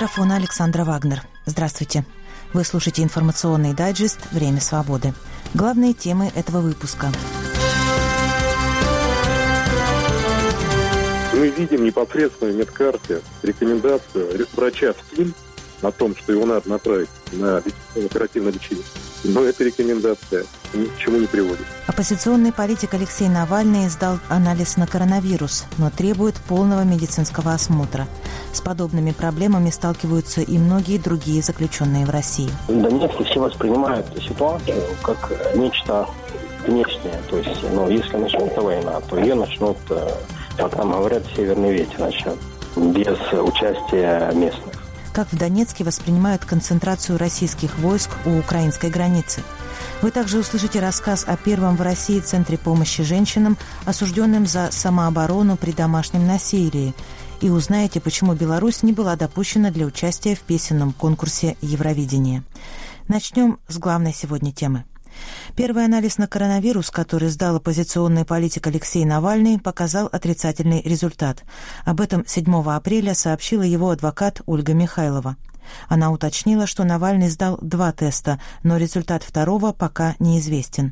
микрофона Александра Вагнер. Здравствуйте. Вы слушаете информационный дайджест «Время свободы». Главные темы этого выпуска. Мы видим непосредственно в медкарте рекомендацию врача в СИН о том, что его надо направить на оперативное лечение. Но эта рекомендация ни к чему не приводит. Оппозиционный политик Алексей Навальный сдал анализ на коронавирус, но требует полного медицинского осмотра. С подобными проблемами сталкиваются и многие другие заключенные в России. Донецкие все воспринимают ситуацию как нечто внешнее. То есть, если начнется война, то ее начнут, как нам говорят, северный ветер начнет, без участия местных. Как в Донецке воспринимают концентрацию российских войск у украинской границы. Вы также услышите рассказ о первом в России Центре помощи женщинам, осужденным за самооборону при домашнем насилии, и узнаете, почему Беларусь не была допущена для участия в песенном конкурсе Евровидения. Начнем с главной сегодня темы. Первый анализ на коронавирус, который сдал оппозиционный политик Алексей Навальный, показал отрицательный результат. Об этом 7 апреля сообщила его адвокат Ольга Михайлова. Она уточнила, что Навальный сдал 2 теста, но результат второго пока неизвестен.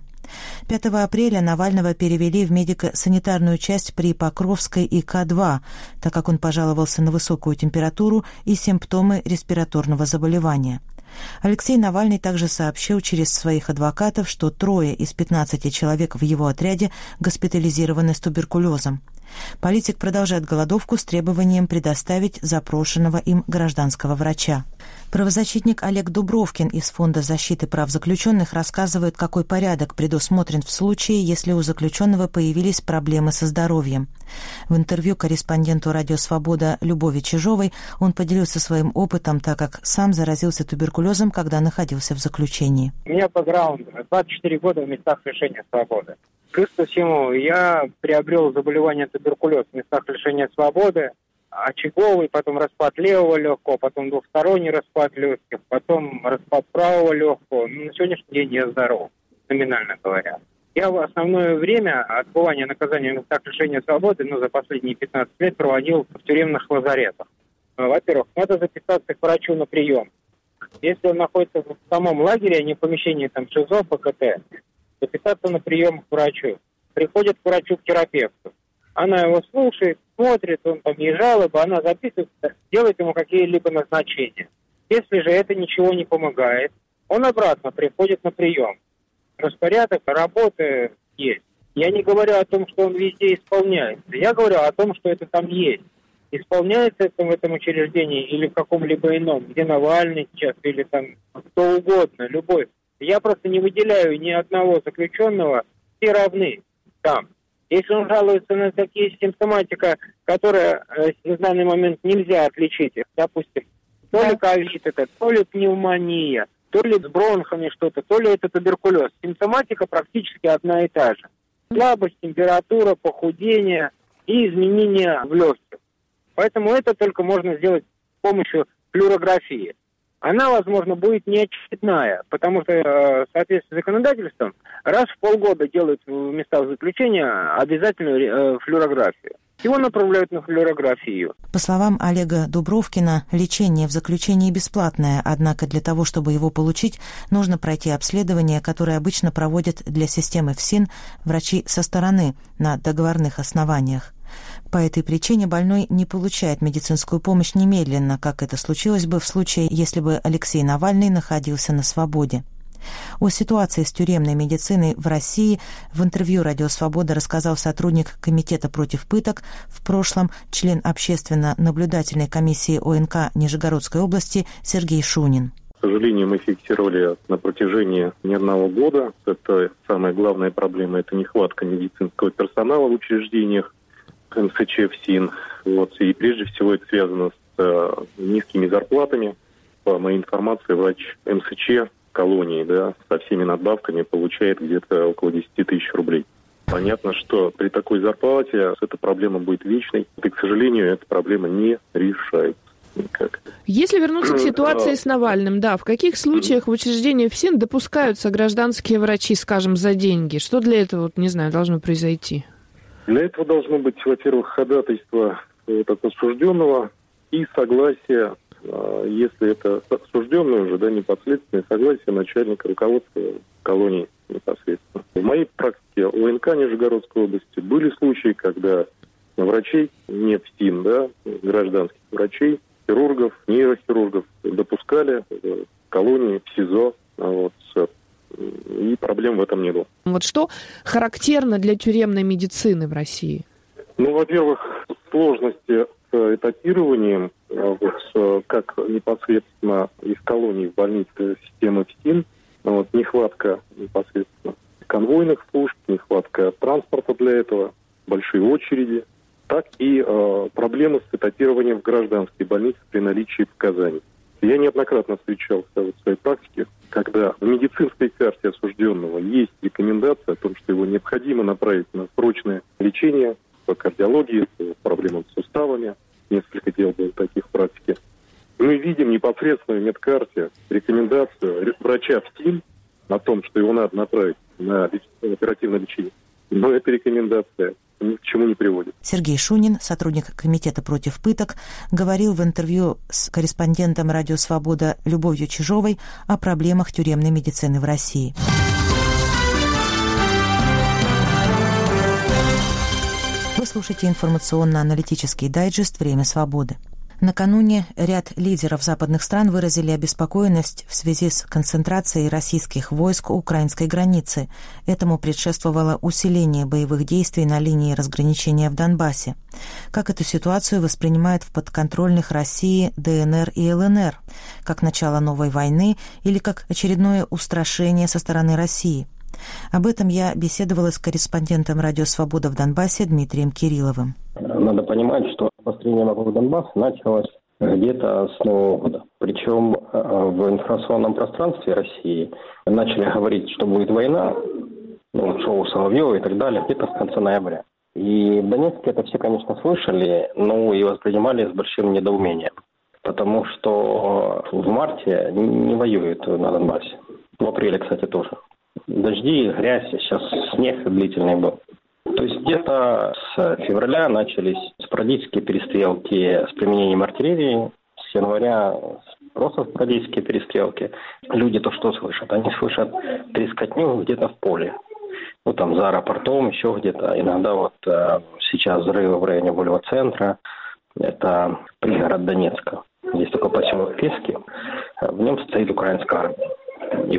5 апреля Навального перевели в медико-санитарную часть при Покровской ИК-2, так как он пожаловался на высокую температуру и симптомы респираторного заболевания. Алексей Навальный также сообщил через своих адвокатов, что 3 из 15 человек в его отряде госпитализированы с туберкулезом. Политик продолжает голодовку с требованием предоставить запрошенного им гражданского врача. Правозащитник Олег Дубровкин из Фонда защиты прав заключенных рассказывает, какой порядок предусмотрен в случае, если у заключенного появились проблемы со здоровьем. В интервью корреспонденту «Радио Свобода» Любови Чижовой он поделился своим опытом, так как сам заразился туберкулезом, когда находился в заключении. У меня бэкграунд 24 года в местах лишения свободы. Плюс ко всему, я приобрел заболевание туберкулез в местах лишения свободы, очаговый, потом распад левого легкого, потом двухсторонний распад легких, потом распад правого легкого. На сегодняшний день я здоров, номинально говоря. Я в основное время отбывания наказания в местах лишения свободы, за последние 15 лет проводил в тюремных лазаретах. Во-первых, надо записаться к врачу на прием. Если он находится в самом лагере, а не в помещении ШИЗО, ПКТ, записаться на прием к врачу. Приходит к врачу, к терапевту. Она его слушает, смотрит, он ей жалобы, она записывает, делает ему какие-либо назначения. Если же это ничего не помогает, он обратно приходит на прием. Распорядок работы есть. Я не говорю о том, что он везде исполняется. Я говорю о том, что это там есть. Исполняется это в этом учреждении или в каком-либо ином, где Навальный сейчас, или кто угодно, любой. Я просто не выделяю ни одного заключенного, все равны там. Если он жалуется на такие симптоматика, которые в данный момент нельзя отличить, допустим, то ли ковид это, то ли пневмония, то ли с бронхами что-то, то ли это туберкулез. Симптоматика практически одна и та же. Слабость, температура, похудение и изменения в легких. Поэтому это только можно сделать с помощью флюорографии. Она, возможно, будет неочередная, потому что в соответствии с законодательством раз в полгода делают в местах заключения обязательную флюорографию. Его направляют на флюорографию. По словам Олега Дубровкина, лечение в заключении бесплатное, однако для того, чтобы его получить, нужно пройти обследование, которое обычно проводят для системы ФСИН врачи со стороны на договорных основаниях. По этой причине больной не получает медицинскую помощь немедленно, как это случилось бы в случае, если бы Алексей Навальный находился на свободе. О ситуации с тюремной медициной в России в интервью «Радио Свобода» рассказал сотрудник Комитета против пыток, в прошлом член общественно-наблюдательной комиссии ОНК Нижегородской области Сергей Шунин. К сожалению, мы фиксировали на протяжении не одного года. Это самая главная проблема, это нехватка медицинского персонала в учреждениях МСЧ, ФСИН. И прежде всего это связано с низкими зарплатами. По моей информации, врач МСЧ колонии, со всеми надбавками получает где-то около 10 тысяч рублей. Понятно, что при такой зарплате эта проблема будет вечной. И, к сожалению, эта проблема не решается никак. Если вернуться к ситуации с Навальным, в каких случаях в учреждении ФСИН допускаются гражданские врачи, скажем, за деньги? Что для этого, должно произойти? Для этого должно быть, во-первых, ходатайство от осужденного и согласие если это осужденное уже, да, непосредственное согласие начальника руководства колонии непосредственно. В моей практике ОНК Нижегородской области были случаи, когда врачей, не ФСИН, да, гражданских врачей, хирургов, нейрохирургов допускали в колонии, в СИЗО, и проблем в этом не было. Вот что характерно для тюремной медицины в России? Во-первых, сложности с этапированием, как непосредственно из колоний в больницы системы ФСИН, нехватка непосредственно конвойных служб, нехватка транспорта для этого, большие очереди, так и проблемы с этапированием в гражданской больнице при наличии показаний. Я неоднократно встречался в своей практике, когда в медицинской карте осужденного есть рекомендация о том, что его необходимо направить на срочное лечение по кардиологии, по проблемам с суставами. Несколько дел было таких в практике. Мы видим непосредственно в медкарте рекомендацию врача ФСИН о том, что его надо направить на оперативное лечение. Но эта рекомендация ни к чему не приводит. Сергей Шунин, сотрудник Комитета против пыток, говорил в интервью с корреспондентом «Радио Свобода» Любовью Чижовой о проблемах тюремной медицины в России. Вы слушаете информационно-аналитический дайджест «Время свободы». Накануне ряд лидеров западных стран выразили обеспокоенность в связи с концентрацией российских войск у украинской границы. Этому предшествовало усиление боевых действий на линии разграничения в Донбассе. Как эту ситуацию воспринимают в подконтрольных России ДНР и ЛНР? Как начало новой войны или как очередное устрашение со стороны России? Об этом я беседовала с корреспондентом «Радио Свобода» в Донбассе Дмитрием Кирилловым. Надо понимать, что обострение вокруг Донбасса началось где-то с Нового года. Причем в информационном пространстве России начали говорить, что будет война, шоу Соловьева и так далее, где-то с конца ноября. И в Донецке это все, конечно, слышали, но и воспринимали с большим недоумением. Потому что в марте не воюют на Донбассе. В апреле, кстати, тоже. Дожди, грязь, сейчас снег длительный был. То есть где-то с февраля начались спорадические перестрелки с применением артиллерии. С января просто спорадические перестрелки. Люди то что слышат? Они слышат трескотню где-то в поле. Там за аэропортом, еще где-то. Иногда сейчас взрывы в районе Вольво-центра. Это пригород Донецка. Здесь такой поселок Пески. В нем стоит украинская армия. И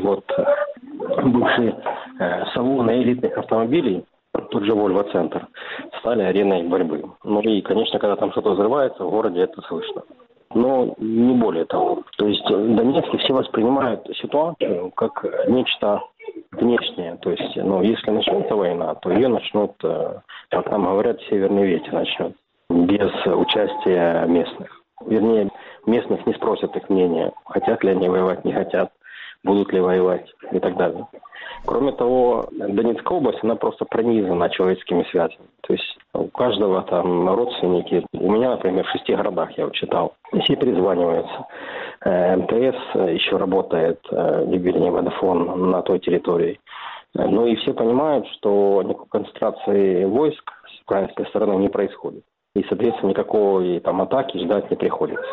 бывшие салоны элитных автомобилей, тот же Вольво-центр, стали ареной борьбы. И, конечно, когда там что-то взрывается, в городе это слышно. Но не более того. То есть в Донецке все воспринимают ситуацию как нечто внешнее. То есть, если начнется война, то ее начнут, как нам говорят, северный ветер начнет, без участия местных. Вернее, местных не спросят их мнения, хотят ли они воевать, не хотят, будут ли воевать и так далее. Кроме того, Донецкая область, она просто пронизана человеческими связями. То есть у каждого там родственники. У меня, например, в 6 городах, я читал. Все перезваниваются. МТС еще работает, вернее, Водофон на той территории. И все понимают, что никакой концентрации войск с украинской стороны не происходит. И, соответственно, никакой атаки ждать не приходится.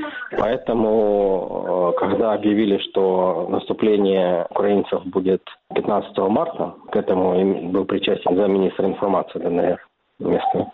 Поэтому, когда объявили, что наступление украинцев будет 15 марта, к этому был причастен замминистра информации ДНР местный.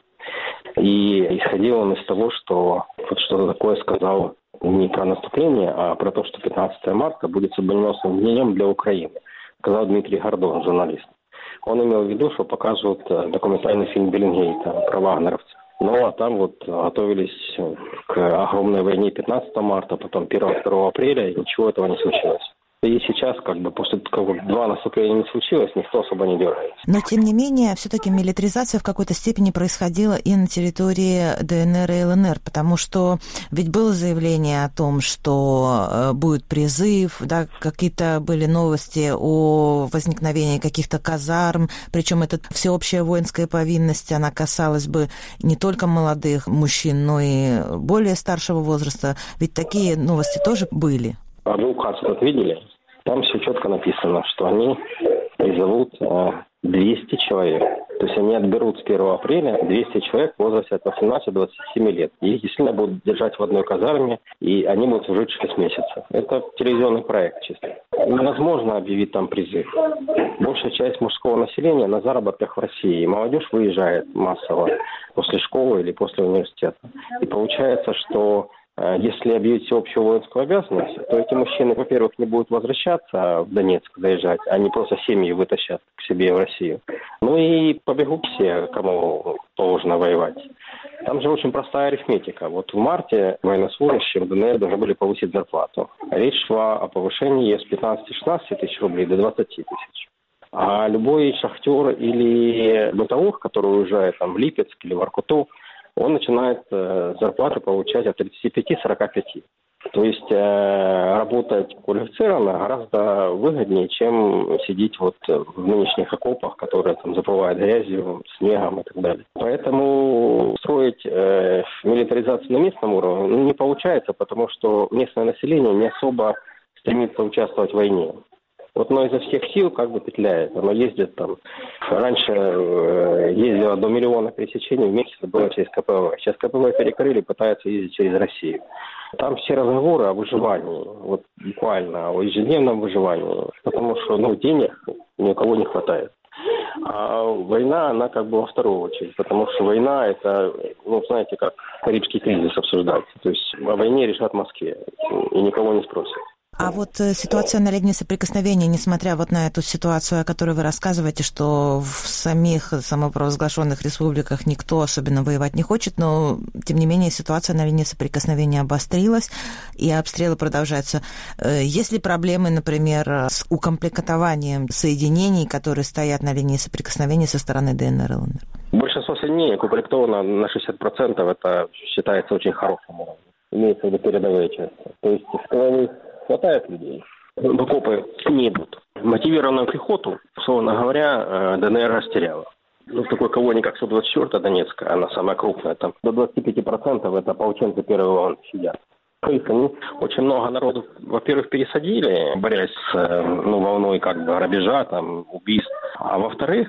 И исходил он из того, что что-то такое сказал не про наступление, а про то, что 15 марта будет судьбоносным днем для Украины, сказал Дмитрий Гордон, журналист. Он имел в виду, что показывают документальный фильм Беллингейта про вагнеровцев. А там готовились к огромной войне 15 марта, потом 1-2 апреля, и ничего этого не случилось. И сейчас, после того, как 2 наступления не случилось, никто особо не дергается. Но, тем не менее, все-таки милитаризация в какой-то степени происходила и на территории ДНР и ЛНР, потому что ведь было заявление о том, что будет призыв, да, какие-то были новости о возникновении каких-то казарм, причем эта всеобщая воинская повинность, она касалась бы не только молодых мужчин, но и более старшего возраста. Ведь такие новости тоже были. А вы указ этот видели? Там все четко написано, что они призовут 200 человек. То есть они отберут с 1 апреля 200 человек в возрасте от 18 до 27 лет. Их действительно будут держать в одной казарме, и они будут служить 6 месяцев. Это телевизионный проект чисто. Невозможно объявить там призыв. Большая часть мужского населения на заработках в России. И молодежь выезжает массово после школы или после университета. И получается, что если объявить всеобщую воинскую обязанность, то эти мужчины, во-первых, не будут возвращаться в Донецк, заезжать, они просто семьи вытащат к себе в Россию. Ну и побегут все, кому положено воевать. Там же очень простая арифметика. Вот в марте военнослужащим в ДНР должны были повысить зарплату. Речь шла о повышении с 15-16 тысяч рублей до 20 тысяч. А любой шахтер или бытовух, который уезжает там, в Липецк или в Воркуту, он начинает зарплату получать от 35-45. То есть работать квалифицированно гораздо выгоднее, чем сидеть вот в нынешних окопах, которые там заплывают грязью, снегом и так далее. Поэтому строить милитаризацию на местном уровне не получается, потому что местное население не особо стремится участвовать в войне. Вот оно изо всех сил как бы петляет. Оно ездит там. Раньше ездило до 1 миллиона пересечений в месяц, было через КПВ. Сейчас КПВ перекрыли, пытаются ездить через Россию. Там все разговоры о выживании, вот буквально о ежедневном выживании, потому что денег ни у кого не хватает. А война, она как бы во вторую очередь, потому что война это, знаете, как Карибский кризис обсуждается. То есть о войне решат в Москве и никого не спросят. А вот ситуация на линии соприкосновения, несмотря вот на эту ситуацию, о которой вы рассказываете, что в самих самопровозглашенных республиках никто особенно воевать не хочет, но, тем не менее, ситуация на линии соприкосновения обострилась, и обстрелы продолжаются. Есть ли проблемы, например, с укомплектованием соединений, которые стоят на линии соприкосновения со стороны ДНР и ЛНР? Большинство соединений укомплектовано на 60%, это считается очень хорошим уровнем. Имеется в виду передовые части. То есть в тыловых хватает людей, в окопы не идут. Мотивированную пехоту, условно говоря, ДНР растеряла. В такой колонии, как 124-я Донецкая, она самая крупная, там до 25% это ополченцы первой волны сидят. То есть они очень много народу, во-первых, пересадили, борясь с волной как бы грабежа, там, убийств. А во-вторых,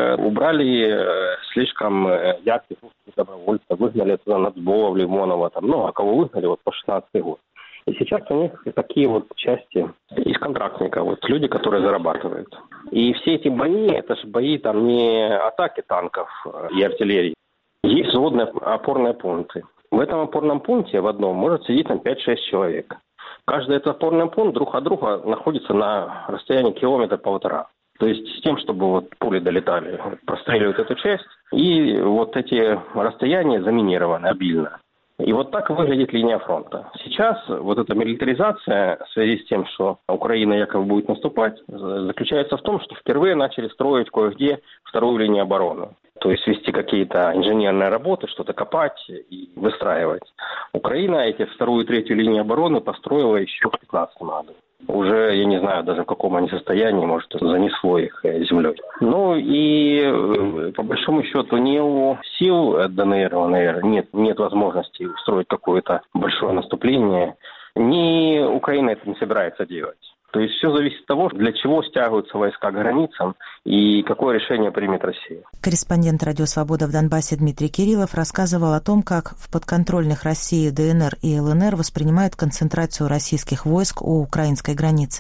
убрали слишком ярких добровольцев, выгнали туда Нацбова, Лимонова, там, а кого выгнали вот по 16-й год. И сейчас у них такие вот части из контрактников, вот люди, которые зарабатывают. И все эти бои, это же бои там не атаки танков и артиллерии. Есть взводные опорные пункты. В этом опорном пункте в одном может сидеть там 5-6 человек. Каждый этот опорный пункт друг от друга находится на расстоянии 1,5 километра. То есть с тем, чтобы вот пули долетали, простреливают эту часть. И вот эти расстояния заминированы обильно. И вот так выглядит линия фронта. Сейчас вот эта милитаризация в связи с тем, что Украина якобы будет наступать, заключается в том, что впервые начали строить кое-где вторую линию обороны. То есть вести какие-то инженерные работы, что-то копать и выстраивать. Украина эти вторую и третью линию обороны построила еще в 2015 году. Уже, я не знаю, даже в каком они состоянии, может, занесло их землей. И по большому счету ни у сил ДНР, ЛНР нет возможности устроить какое-то большое наступление, ни Украина это не собирается делать. То есть все зависит от того, для чего стягиваются войска к границам и какое решение примет Россия. Корреспондент «Радио Свобода» в Донбассе Дмитрий Кириллов рассказывал о том, как в подконтрольных России ДНР и ЛНР воспринимают концентрацию российских войск у украинской границы.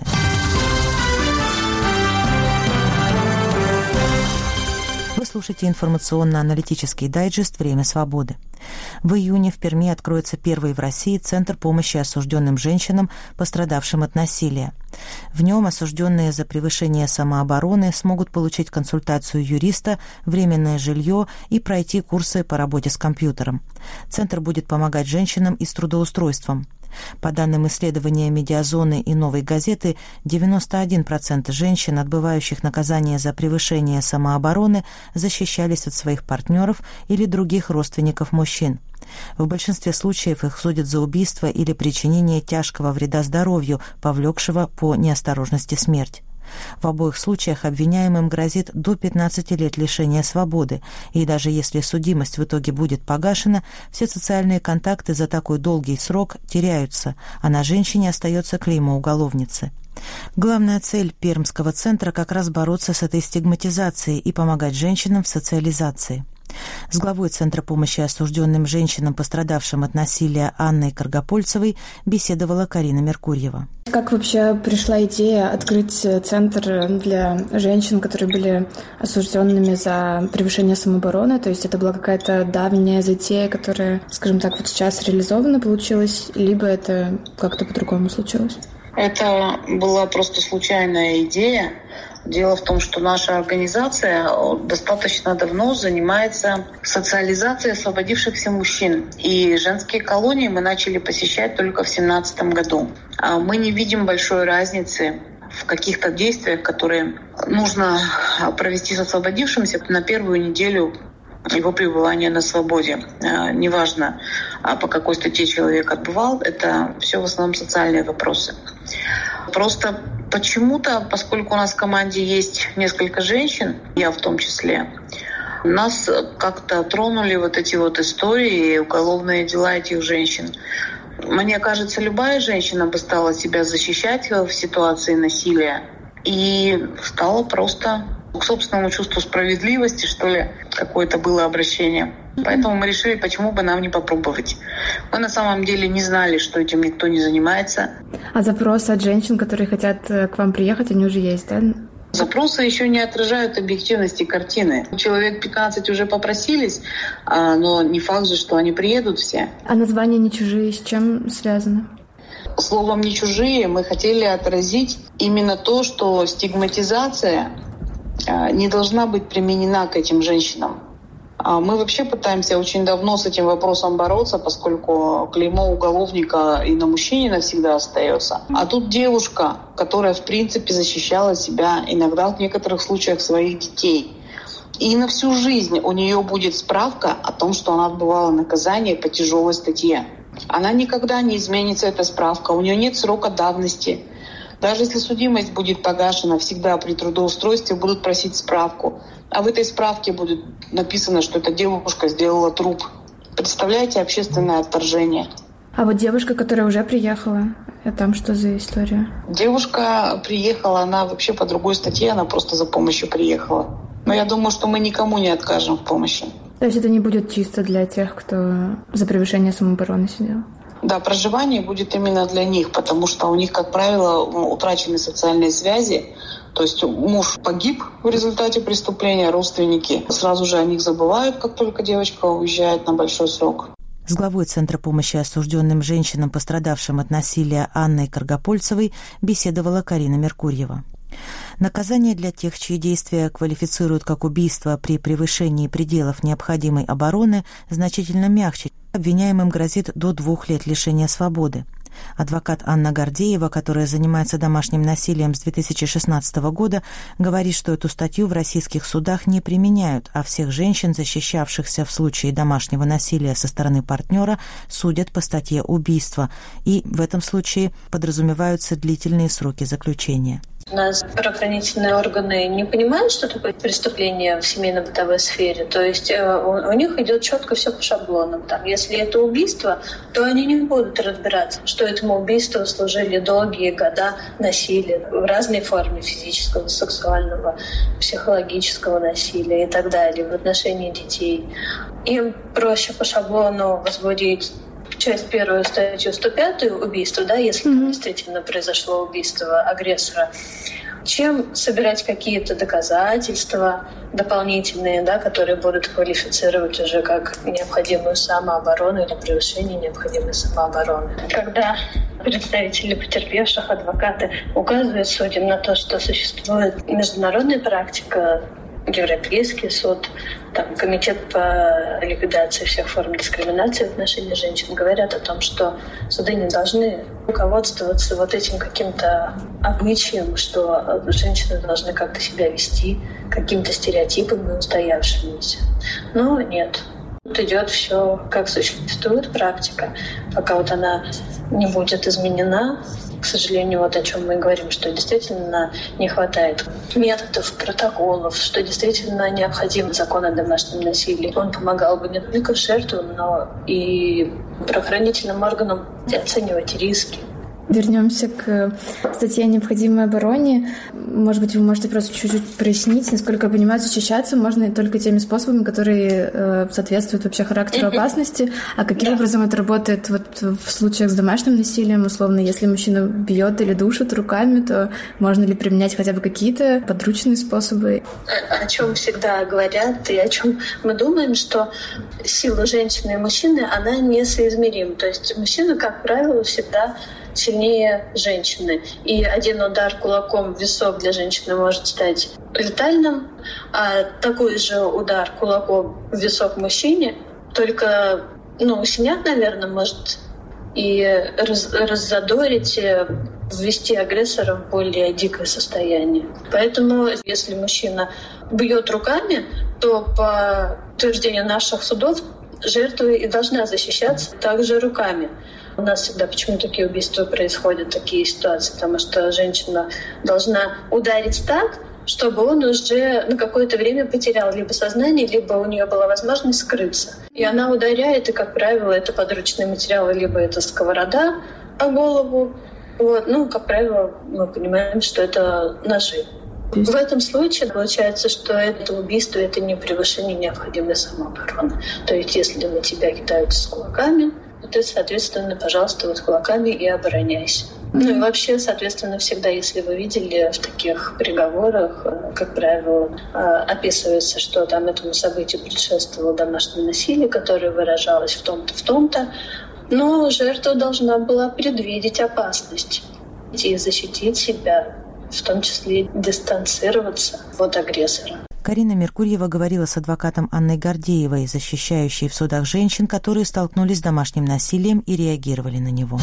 Вы слушаете информационно-аналитический дайджест «Время свободы». В июне в Перми откроется первый в России Центр помощи осужденным женщинам, пострадавшим от насилия. В нем осужденные за превышение самообороны смогут получить консультацию юриста, временное жилье и пройти курсы по работе с компьютером. Центр будет помогать женщинам и с трудоустройством. По данным исследования «Медиазоны» и «Новой газеты», 91% женщин, отбывающих наказание за превышение самообороны, защищались от своих партнеров или других родственников мужчин. В большинстве случаев их судят за убийство или причинение тяжкого вреда здоровью, повлекшего по неосторожности смерть. В обоих случаях обвиняемым грозит до 15 лет лишения свободы, и даже если судимость в итоге будет погашена, все социальные контакты за такой долгий срок теряются, а на женщине остается клеймо уголовницы. Главная цель Пермского центра как раз бороться с этой стигматизацией и помогать женщинам в социализации. С главой Центра помощи осужденным женщинам, пострадавшим от насилия, Анной Каргопольцевой беседовала Карина Меркурьева. Как вообще пришла идея открыть центр для женщин, которые были осужденными за превышение самообороны? То есть это была какая-то давняя затея, которая, скажем так, вот сейчас реализована получилась, либо это как-то по-другому случилось? Это была просто случайная идея. Дело в том, что наша организация достаточно давно занимается социализацией освободившихся мужчин. И женские колонии мы начали посещать только в 2017 году. Мы не видим большой разницы в каких-то действиях, которые нужно провести с освободившимся на первую неделю его пребывания на свободе. Неважно, по какой статье человек отбывал, это все в основном социальные вопросы. Просто почему-то, поскольку у нас в команде есть несколько женщин, я в том числе, нас как-то тронули вот эти вот истории и уголовные дела этих женщин. Мне кажется, любая женщина бы стала себя защищать в ситуации насилия и стала просто к собственному чувству справедливости, что ли, какое-то было обращение. Поэтому мы решили, почему бы нам не попробовать. Мы на самом деле не знали, что этим никто не занимается. А запросы от женщин, которые хотят к вам приехать, они уже есть, да? Запросы еще не отражают объективности картины. Человек 15 уже попросились, но не факт же, что они приедут все. А название «Не чужие» с чем связано? Словом «не чужие» мы хотели отразить именно то, что стигматизация не должна быть применена к этим женщинам. Мы вообще пытаемся очень давно с этим вопросом бороться, поскольку клеймо уголовника и на мужчине навсегда остается. А тут девушка, которая в принципе защищала себя, иногда в некоторых случаях своих детей. И на всю жизнь у нее будет справка о том, что она отбывала наказание по тяжелой статье. Она никогда не изменится, эта справка. У нее нет срока давности. Даже если судимость будет погашена, всегда при трудоустройстве будут просить справку. А в этой справке будет написано, что эта девушка сделала труп. Представляете, общественное отторжение. А вот девушка, которая уже приехала, там что за история? Девушка приехала, она вообще по другой статье, она просто за помощью приехала. Но я думаю, что мы никому не откажем в помощи. То есть это не будет чисто для тех, кто за превышение самообороны сидел? Да, проживание будет именно для них, потому что у них, как правило, утрачены социальные связи. То есть муж погиб в результате преступления, родственники сразу же о них забывают, как только девочка уезжает на большой срок. С главой Центра помощи осужденным женщинам, пострадавшим от насилия, Анной Каргопольцевой беседовала Карина Меркурьева. Наказание для тех, чьи действия квалифицируют как убийство при превышении пределов необходимой обороны, значительно мягче. Обвиняемым грозит до 2 лет лишения свободы. Адвокат Анна Гордеева, которая занимается домашним насилием с 2016 года, говорит, что эту статью в российских судах не применяют, а всех женщин, защищавшихся в случае домашнего насилия со стороны партнера, судят по статье убийства, и в этом случае подразумеваются длительные сроки заключения. У нас правоохранительные органы не понимают, что такое преступление в семейно-бытовой сфере. То есть у них идет четко все по шаблонам. Там, если это убийство, то они не будут разбираться, что этому убийству служили долгие года насилия в разной форме: физического, сексуального, психологического насилия и так далее в отношении детей. Им проще по шаблону возбудить часть 1 статью 105 убийство, да, если действительно произошло убийство агрессора, чем собирать какие-то доказательства дополнительные, да, которые будут квалифицировать уже как необходимую самооборону или превышение необходимой самообороны. Когда представители потерпевших, адвокаты указывают судьям на то, что существует международная практика, Европейский суд, там, комитет по ликвидации всех форм дискриминации в отношении женщин, говорят о том, что суды не должны руководствоваться вот этим каким-то обычаем, что женщины должны как-то себя вести, какими-то стереотипами устоявшимися. Но нет. Тут идет все, как существует практика, пока вот она не будет изменена. К сожалению, вот о чем мы говорим, что действительно не хватает методов, протоколов, что действительно необходим закон о домашнем насилии. Он помогал бы не только жертвам, но и правоохранительным органам оценивать риски. Вернемся к статье о необходимой обороне. Может быть, вы можете просто чуть-чуть прояснить. Насколько я понимаю, защищаться можно только теми способами, которые соответствуют вообще характеру опасности. А каким образом это работает вот в случаях с домашним насилием? Условно, если мужчина бьет или душит руками, то можно ли применять хотя бы какие-то подручные способы? О чем всегда говорят и о чем мы думаем, что сила женщины и мужчины, она несоизмерима. То есть мужчина, как правило, всегда сильнее женщины. И один удар кулаком в висок для женщины может стать летальным, а такой же удар кулаком в висок мужчине только, синяк, наверное, может и раззадорить, ввести агрессора в более дикое состояние. Поэтому, если мужчина бьет руками, то по утверждению наших судов жертва и должна защищаться также руками. У нас всегда почему такие убийства происходят, такие ситуации, потому что женщина должна ударить так, чтобы он уже на какое-то время потерял либо сознание, либо у нее была возможность скрыться. И она ударяет, и, как правило, это подручные материалы, либо это сковорода о голову. Как правило, мы понимаем, что это ножи. В этом случае получается, что это убийство, это не превышение необходимой самообороны. То есть, если на тебя кидаются с кулаками, то ты, соответственно, пожалуйста, кулаками и обороняйся. И вообще, соответственно, всегда, если вы видели в таких приговорах, как правило, описывается, что там этому событию предшествовало домашнее насилие, которое выражалось в том-то, в том-то, но жертва должна была предвидеть опасность и защитить себя, в том числе дистанцироваться от агрессора. Карина Меркурьева говорила с адвокатом Анной Гордеевой, защищающей в судах женщин, которые столкнулись с домашним насилием и реагировали на него.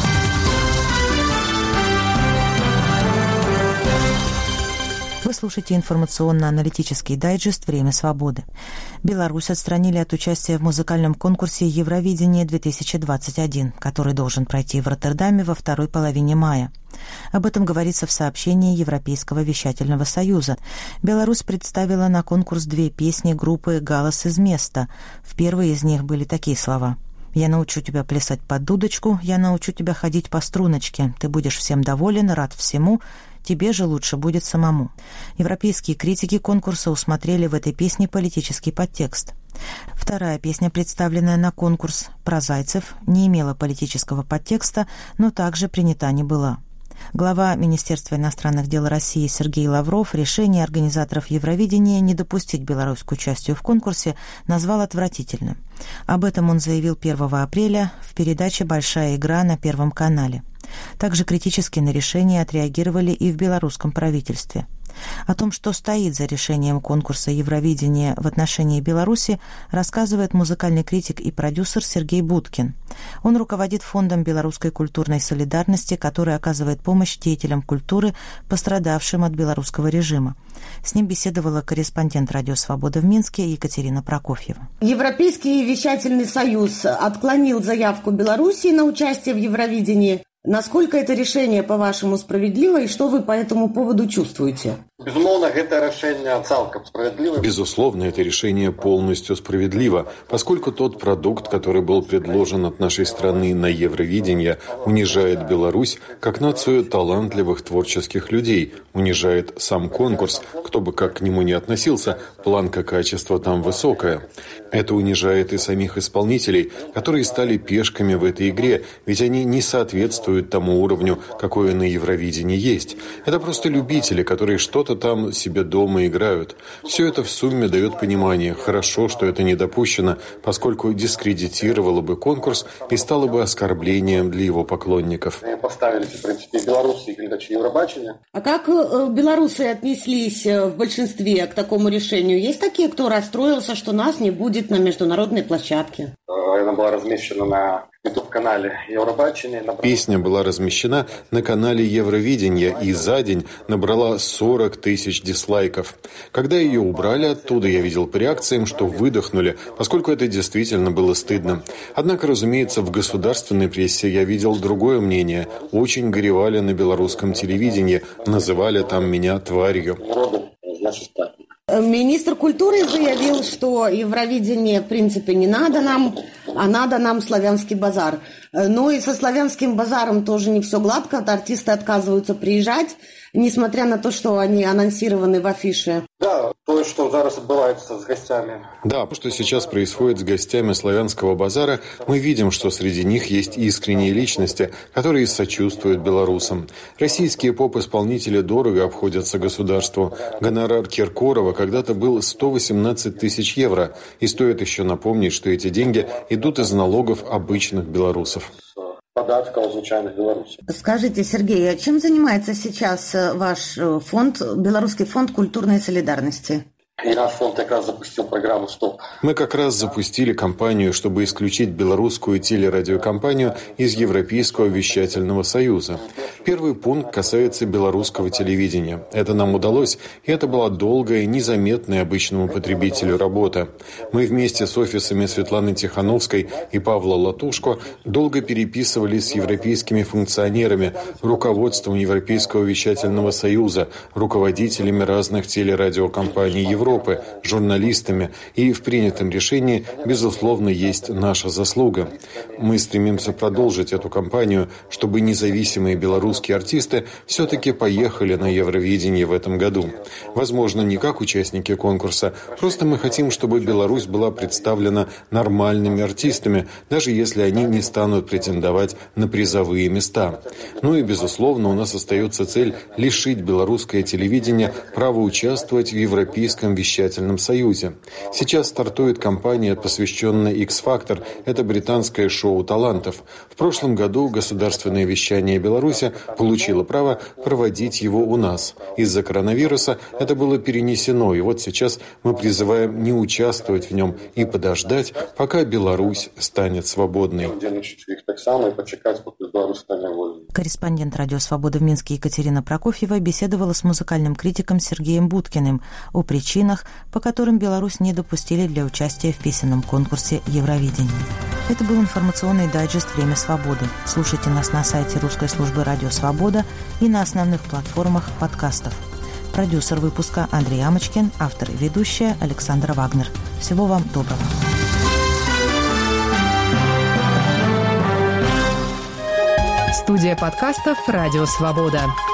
Вы слушаете информационно-аналитический дайджест «Время свободы». Беларусь отстранили от участия в музыкальном конкурсе «Евровидение-2021», который должен пройти в Роттердаме во второй половине мая. Об этом говорится в сообщении Европейского вещательного союза. Беларусь представила на конкурс 2 песни группы «Галас из места». В первой из них были такие слова: «Я научу тебя плясать под дудочку, я научу тебя ходить по струночке. Ты будешь всем доволен, рад всему. Тебе же лучше будет самому». Европейские критики конкурса усмотрели в этой песне политический подтекст. Вторая песня, представленная на конкурс, про зайцев, не имела политического подтекста, но также принята не была. Глава Министерства иностранных дел России Сергей Лавров решение организаторов Евровидения не допустить Беларусь к участию в конкурсе назвал отвратительным. Об этом он заявил 1 апреля в передаче «Большая игра» на Первом канале. Также критически на решение отреагировали и в белорусском правительстве. О том, что стоит за решением конкурса Евровидения в отношении Беларуси, рассказывает музыкальный критик и продюсер Сергей Будкин. Он руководит фондом белорусской культурной солидарности, который оказывает помощь деятелям культуры, пострадавшим от белорусского режима. С ним беседовала корреспондент «Радио Свобода» в Минске Екатерина Прокофьева. Европейский вещательный союз отклонил заявку Беларуси на участие в Евровидении. Насколько это решение, по-вашему, справедливо, и что вы по этому поводу чувствуете? Безусловно, это решение полностью справедливо, поскольку тот продукт, который был предложен от нашей страны на Евровидение, унижает Беларусь как нацию талантливых творческих людей, унижает сам конкурс, кто бы как к нему ни относился, планка качества там высокая. Это унижает и самих исполнителей, которые стали пешками в этой игре, ведь они не соответствуют тому уровню, какое на Евровидении есть. Это просто любители, которые что-то там себе дома играют. Все это в сумме дает понимание, хорошо, что это не допущено, поскольку дискредитировало бы конкурс и стало бы оскорблением для его поклонников. А как белорусы отнеслись в большинстве к такому решению? Есть такие, кто расстроился, что нас не будет на международной площадке? Она была размещена на YouTube-канале Евробачения. Песня была размещена на канале Евровидения и за день набрала 40 тысяч дизлайков. Когда ее убрали оттуда, я видел по реакциям, что выдохнули, поскольку это действительно было стыдно. Однако, разумеется, в государственной прессе я видел другое мнение. Очень горевали на белорусском телевидении, называли там меня тварью. Министр культуры заявил, что Евровидение, в принципе, не надо нам. а надо нам славянский базар. Ну и со славянским базаром тоже не все гладко, артисты отказываются приезжать, несмотря на то, что они анонсированы в афише. Да, то, что зараз отбывается с гостями. Да, что сейчас происходит с гостями славянского базара, мы видим, что среди них есть искренние личности, которые сочувствуют белорусам. Российские поп-исполнители дорого обходятся государству. Гонорар Киркорова когда-то был 118 тысяч евро. И стоит еще напомнить, что эти деньги идут из налогов обычных белорусов. Податков звичайных белорусов. Скажите, Сергей, а чем занимается сейчас ваш фонд, Белорусский фонд культурной солидарности? И наш фонд как раз запустил программу «Стоп». Мы как раз запустили кампанию, чтобы исключить белорусскую телерадиокомпанию из Европейского вещательного союза. Первый пункт касается белорусского телевидения. Это нам удалось, и это была долгая, незаметная обычному потребителю работа. Мы вместе с офисами Светланы Тихановской и Павла Латушко долго переписывались с европейскими функционерами, руководством Европейского вещательного союза, руководителями разных телерадиокомпаний Европы, журналистами, и в принятом решении, безусловно, есть наша заслуга. Мы стремимся продолжить эту кампанию, чтобы независимые белорусские артисты все-таки поехали на Евровидение в этом году. Возможно, не как участники конкурса, просто мы хотим, чтобы Беларусь была представлена нормальными артистами, даже если они не станут претендовать на призовые места. Ну и, безусловно, у нас остается цель лишить белорусское телевидение права участвовать в Европейском вещательном союзе. Сейчас стартует кампания, посвященная X-Factor. Это британское шоу талантов. В прошлом году государственное вещание Беларуси получило право проводить его у нас. Из-за коронавируса это было перенесено, и вот сейчас мы призываем не участвовать в нем и подождать, пока Беларусь станет свободной. Корреспондент «Радио Свобода» в Минске Екатерина Прокофьева беседовала с музыкальным критиком Сергеем Будкиным о причинах, по которым Беларусь не допустили для участия в песенном конкурсе Евровидения. Это был информационный дайджест «Время свободы». Слушайте нас на сайте русской службы «Радио Свобода» и на основных платформах подкастов. Продюсер выпуска Андрей Амочкин, автор и ведущая Александра Вагнер. Всего вам доброго. Студия подкастов «Радио Свобода».